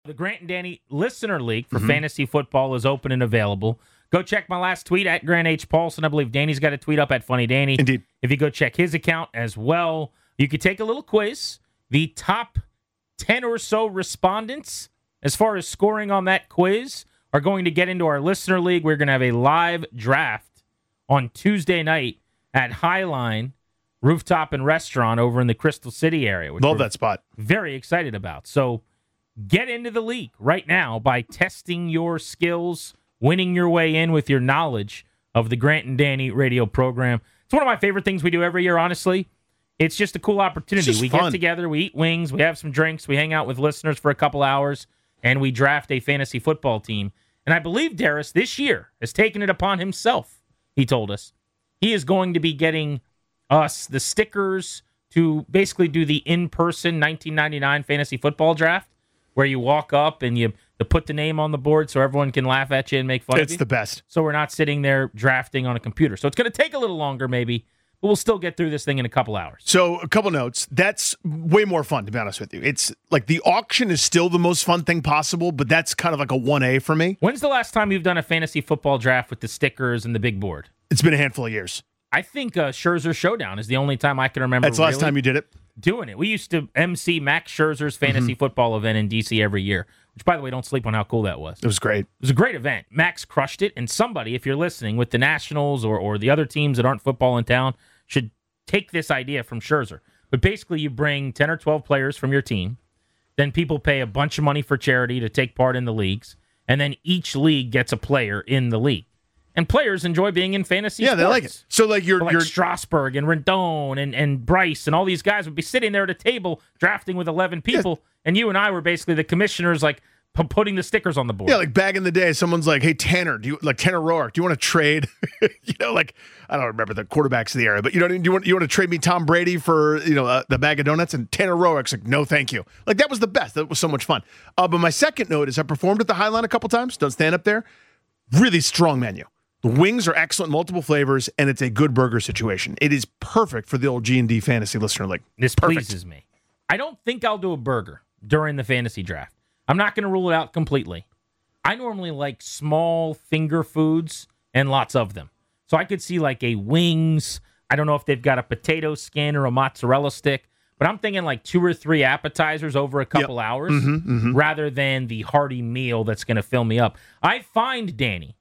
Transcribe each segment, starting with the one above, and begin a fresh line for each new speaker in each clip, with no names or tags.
The Grant and Danny Listener League for fantasy football is open and available. Go check my last tweet at Grant H. Paulson. I believe Danny's got a tweet up at Funny Danny.
Indeed.
If you go check his account as well, you could take a little quiz. The top 10 or so respondents, as far as scoring on that quiz, are going to get into our Listener League. We're going to have a live draft on Tuesday night at Highline Rooftop and Restaurant over in the Crystal City area.
Love that spot.
Very excited about. So get into the league right now by testing your skills, winning your way in with your knowledge of the Grant and Danny radio program. It's one of my favorite things we do every year, honestly. It's just a cool opportunity. We get together, we eat wings, we have some drinks, we hang out with listeners for a couple hours, and we draft a fantasy football team. And I believe Darius this year has taken it upon himself, he told us. He is going to be getting us the stickers to basically do the in-person 1999 fantasy football draft, where you walk up and you put the name on the board so everyone can laugh at you and make fun of you.
It's the best.
So we're not sitting there drafting on a computer. So it's going to take a little longer maybe, but we'll still get through this thing in a couple hours.
So a couple notes. That's way more fun, to be honest with you. It's like the auction is still the most fun thing possible, but that's kind of like a 1A for me.
When's the last time you've done a fantasy football draft with the stickers and the big board?
It's been a handful of years.
I think Scherzer Showdown is the only time I can remember.
That's the last time you did it?
Doing it. We used to MC Max Scherzer's fantasy football event in D.C. every year, which, by the way, don't sleep on how cool that was.
It was great.
It was a great event. Max crushed it, and somebody, if you're listening, with the Nationals or the other teams that aren't football in town, should take this idea from Scherzer. But basically, you bring 10 or 12 players from your team, then people pay a bunch of money for charity to take part in the leagues, and then each league gets a player in the league. And players enjoy being in fantasy sports.
They like it. So like you're
Strasburg and Rendon and Bryce and all these guys would be sitting there at a table drafting with 11 people, and you and I were basically the commissioners, like putting the stickers on the board.
Yeah, like back in the day, someone's like, "Hey Tanner, Tanner Roark, do you want to trade?" Like I don't remember the quarterbacks of the era, but do you want to trade me Tom Brady for the bag of donuts? And Tanner Roark's like, "No, thank you." Like that was the best. That was so much fun. But my second note is I performed at the Highline a couple times. Don't stand up there. Really strong menu. The wings are excellent, multiple flavors, and it's a good burger situation. It is perfect for the old G&D Fantasy Listener League.
This pleases me. I don't think I'll do a burger during the fantasy draft. I'm not going to rule it out completely. I normally like small finger foods and lots of them. So I could see like a wings. I don't know if they've got a potato skin or a mozzarella stick, but I'm thinking like 2 or 3 appetizers over a couple hours rather than the hearty meal that's going to fill me up. I find, Danny,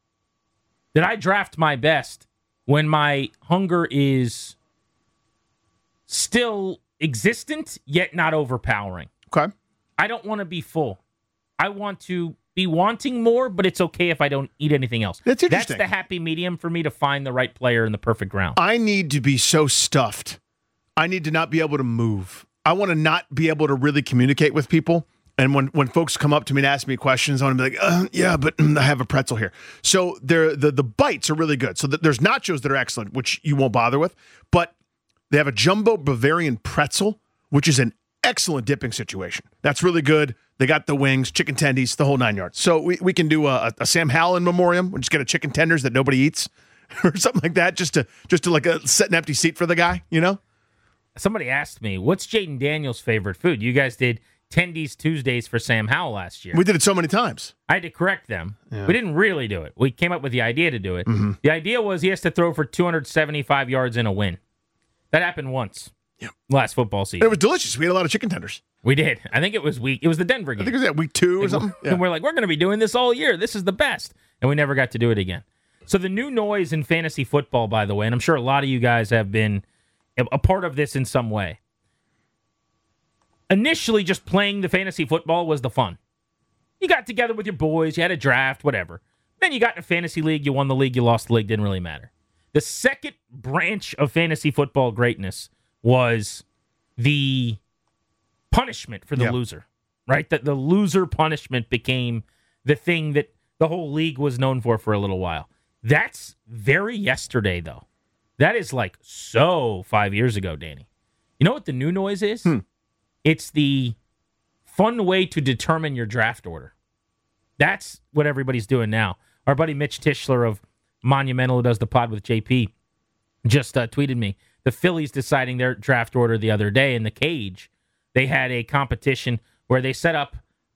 that I draft my best when my hunger is still existent, yet not overpowering.
Okay.
I don't want to be full. I want to be wanting more, but it's okay if I don't eat anything else.
That's interesting.
That's the happy medium for me to find the right player in the perfect round.
I need to be so stuffed. I need to not be able to move. I want to not be able to really communicate with people. And when folks come up to me and ask me questions, I want to be like, yeah, but I have a pretzel here. So the bites are really good. So there's nachos that are excellent, which you won't bother with. But they have a jumbo Bavarian pretzel, which is an excellent dipping situation. That's really good. They got the wings, chicken tendies, the whole 9 yards. So we can do a Sam Howell in memoriam. We'll just get a chicken tenders that nobody eats or something like that, just to like set an empty seat for the guy, Somebody asked me, what's Jaden Daniels' favorite food? You guys did Tendies Tuesdays for Sam Howell last year. We did it so many times. I had to correct them. Yeah. We didn't really do it. We came up with the idea to do it. Mm-hmm. The idea was he has to throw for 275 yards in a win. That happened once. Yeah. Last football season. It was delicious. We had a lot of chicken tenders. We did. I think it was it was the Denver game. I think it was week 2 or something. Yeah. And we're like, we're going to be doing this all year. This is the best. And we never got to do it again. So the new noise in fantasy football, by the way, and I'm sure a lot of you guys have been a part of this in some way. Initially, just playing the fantasy football was the fun. You got together with your boys, you had a draft, whatever. Then you got in a fantasy league, you won the league, you lost the league, didn't really matter. The second branch of fantasy football greatness was the punishment for the loser, right? That the loser punishment became the thing that the whole league was known for a little while. That's very yesterday, though. That is like 5 years ago, Danny. You know what the new noise is? It's the fun way to determine your draft order. That's what everybody's doing now. Our buddy Mitch Tischler of Monumental, who does the pod with JP, just tweeted me. The Phillies deciding their draft order the other day in the cage. They had a competition where they set up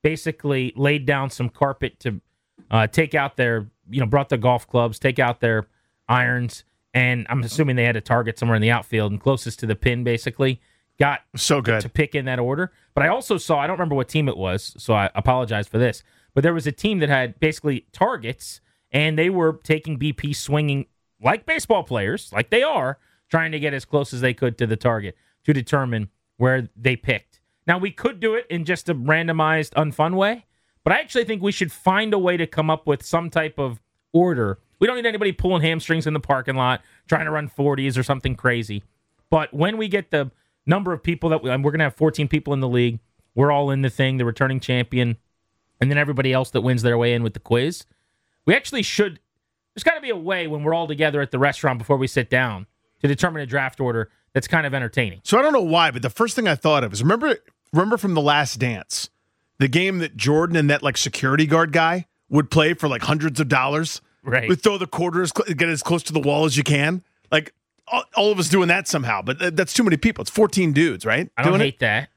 basically laid down some carpet to take out their, brought the golf clubs, take out their irons, and I'm assuming they had a target somewhere in the outfield and closest to the pin, basically. Got
so good
to pick in that order. But I also saw, I don't remember what team it was, so I apologize for this, but there was a team that had basically targets, and they were taking BP swinging like baseball players, like they are, trying to get as close as they could to the target to determine where they picked. Now, we could do it in just a randomized, unfun way, but I actually think we should find a way to come up with some type of order. We don't need anybody pulling hamstrings in the parking lot, trying to run 40s or something crazy. But when we get the number of people that we're going to have 14 people in the league, we're all in the thing, the returning champion, and then everybody else that wins their way in with the quiz. We actually should, there's got to be a way when we're all together at the restaurant before we sit down to determine a draft order that's kind of entertaining.
So I don't know why, but the first thing I thought of is remember from The Last Dance, the game that Jordan and that like security guard guy would play for like hundreds of dollars.
Right.
Would throw the quarters, get as close to the wall as you can. Like all of us doing that somehow, but that's too many people. It's 14 dudes, right?
I don't hate that.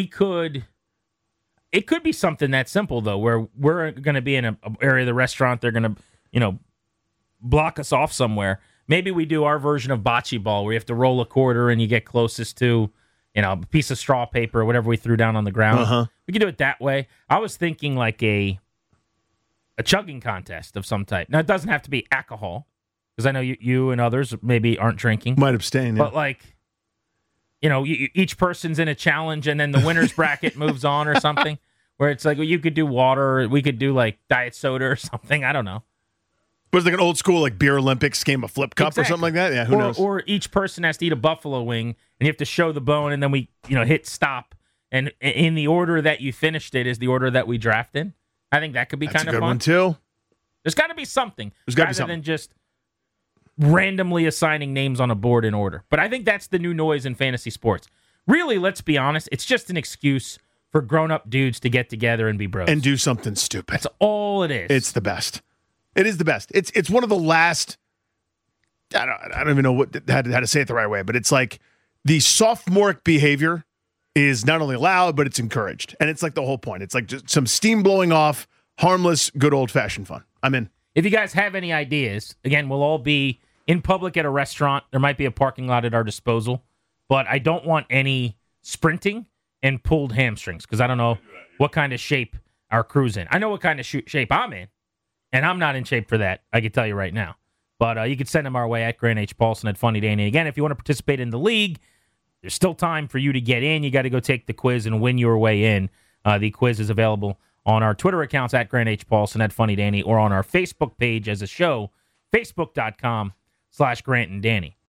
It could be something that simple though, where we're going to be in an area of the restaurant. They're going to, block us off somewhere. Maybe we do our version of bocce ball where you have to roll a quarter and you get closest to, a piece of straw paper or whatever we threw down on the ground.
Uh-huh.
We could do it that way. I was thinking like a chugging contest of some type. Now, it doesn't have to be alcohol because I know you and others maybe aren't drinking.
Might abstain, yeah.
But like, each person's in a challenge and then the winner's bracket moves on or something where it's like, well, you could do water. We could do like diet soda or something. I don't know.
But it's like an old school like beer Olympics game of flip cup or something like that. Yeah, who knows?
Or each person has to eat a buffalo wing and you have to show the bone and then we, hit stop. And in the order that you finished it is the order that we draft in. I think that could be kind of fun.
That's a good one too.
There's got to be something.
There's got to be something.
Rather than just randomly assigning names on a board in order. But I think that's the new noise in fantasy sports. Really, let's be honest, it's just an excuse for grown-up dudes to get together and be bros.
And do something stupid.
That's all it is.
It's the best. It is the best. It's one of the last, I don't even know how to say it the right way, but it's like the sophomoric behavior is not only allowed, but it's encouraged. And it's like the whole point. It's like just some steam blowing off, harmless, good old-fashioned fun. I'm in.
If you guys have any ideas, again, we'll all be in public at a restaurant. There might be a parking lot at our disposal, but I don't want any sprinting and pulled hamstrings because I don't know what kind of shape our crew's in. I know what kind of shape I'm in, and I'm not in shape for that. I can tell you right now. But you can send them our way at Grant H. Paulson at Funny Danny. Again, if you want to participate in the league, there's still time for you to get in. You got to go take the quiz and win your way in. The quiz is available on our Twitter accounts at Grant H. Paulson, at Funny Danny, or on our Facebook page as a show, facebook.com/Grant and Danny.